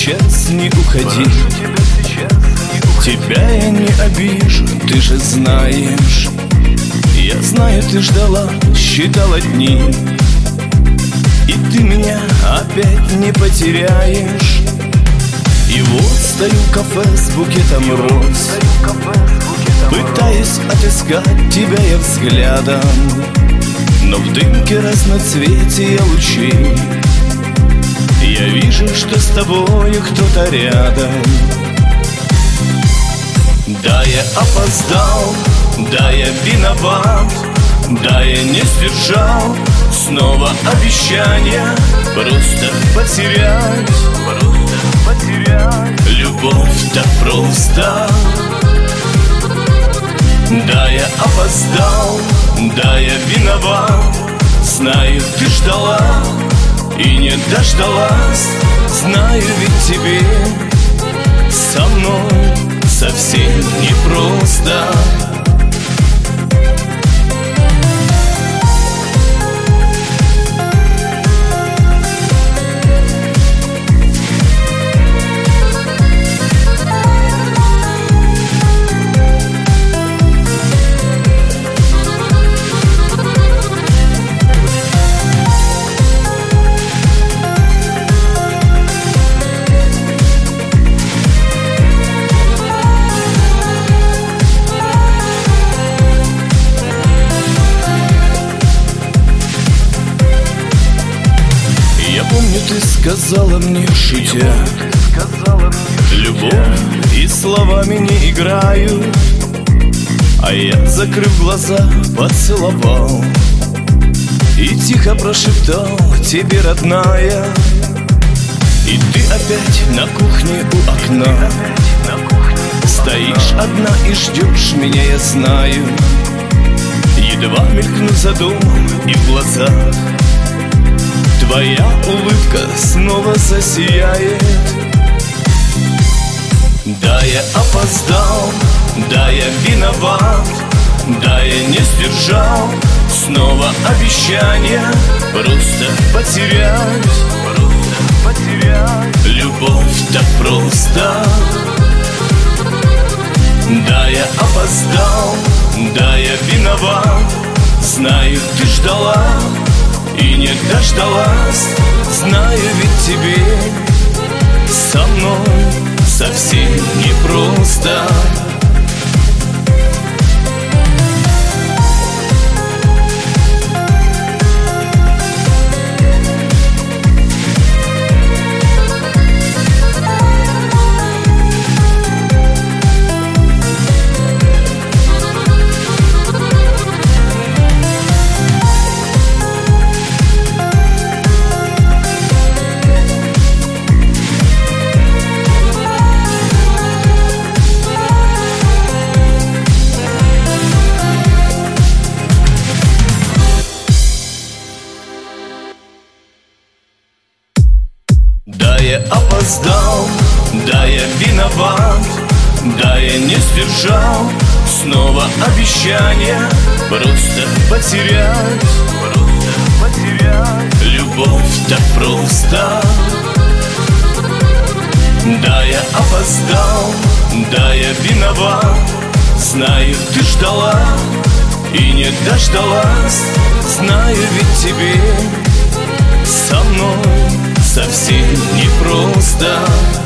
сейчас не уходи. Тебя я не обижу, ты же знаешь. Я знаю, ты ждала, считала дни, и ты меня опять не потеряешь. И вот стою в кафе с букетом роз, пытаюсь отыскать тебя я взглядом, но в дымке разноцветия лучей я вижу, что с тобою кто-то рядом. Да, я опоздал, да, я виноват, да, я не сдержал снова обещания просто потерять. Любовь так просто. Да, я опоздал, да, я виноват. Знаю, ты ждала и не дождалась. Знаю, ведь тебе со мной совсем непросто. Помню, ты сказала мне, шутя, любовь и словами не играю. А я, закрыв глаза, поцеловал и тихо прошептал тебе, родная. И ты опять на кухне у окна стоишь одна и ждешь меня, я знаю. Едва мелькнут за домом и в глазах твоя улыбка снова засияет. Да, я опоздал, да, я виноват, да, я не сдержал снова обещания просто потерять. Любовь так просто. Да, я опоздал, да, я виноват. Знаю, ты ждала и не дождалась. Знаю, ведь тебе со мной совсем непросто. Да, я опоздал, да, я виноват, да, я не сдержал снова обещания просто потерять. Любовь так просто. Да, я опоздал, да, я виноват. Знаю, ты ждала и не дождалась. Знаю, ведь тебе со мной совсем непросто.